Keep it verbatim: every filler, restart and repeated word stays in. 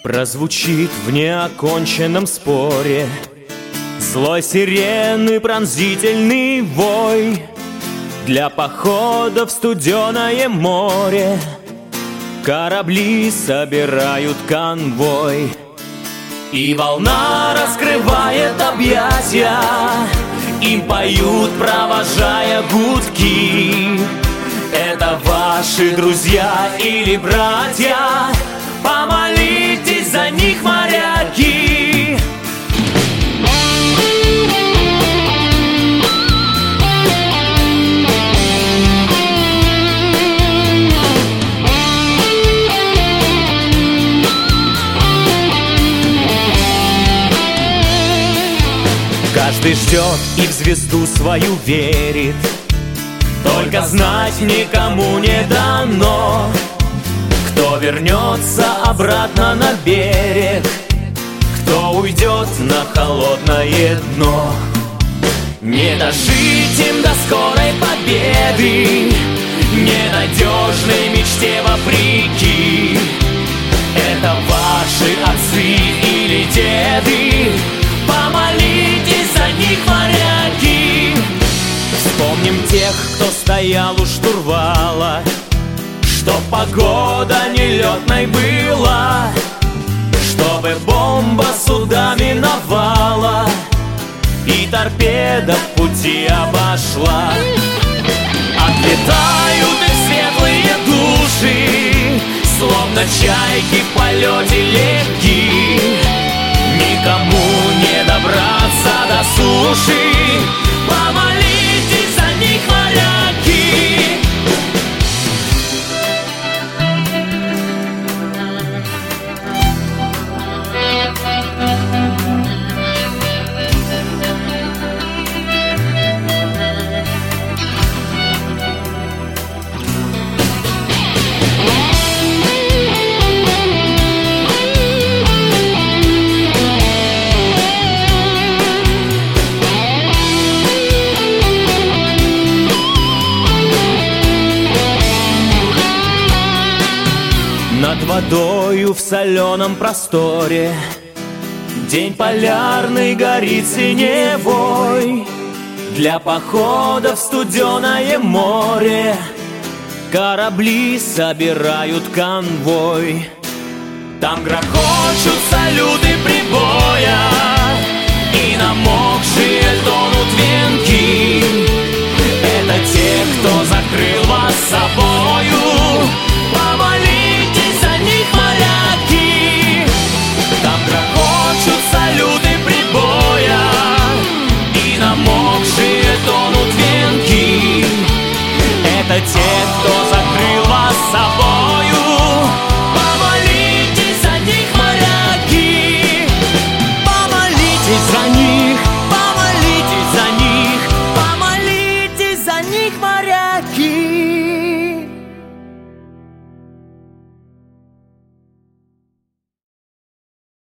Прозвучит в неоконченном споре злой сирены пронзительный вой. Для похода в студеное море корабли собирают конвой. И волна раскрывает объятия, им поют, провожая гудки. Это ваши друзья или братья? Помолитесь за них, моряки. Каждый ждет и в звезду свою верит, только знать никому не дано, кто вернется обратно на берег, кто уйдет на холодное дно. Не дожить им до скорой победы, ненадежной мечте вопреки. Это ваши отцы или деды, помолитесь за них, моряки. Вспомним тех, кто стоял у штурвала, чтоб погода нелетной была, чтобы бомба суда миновала и торпеда в пути обошла. Отлетают их светлые души, словно чайки в полете легки. Никому не добраться до суши, помолитесь за них, моряки. Над водою в соленом просторе день полярный горит синевой. Для похода в студеное море корабли собирают конвой. Там грохочут салюты прибоя, и намокшие тонут венки. Это те, кто закрыл вас собою.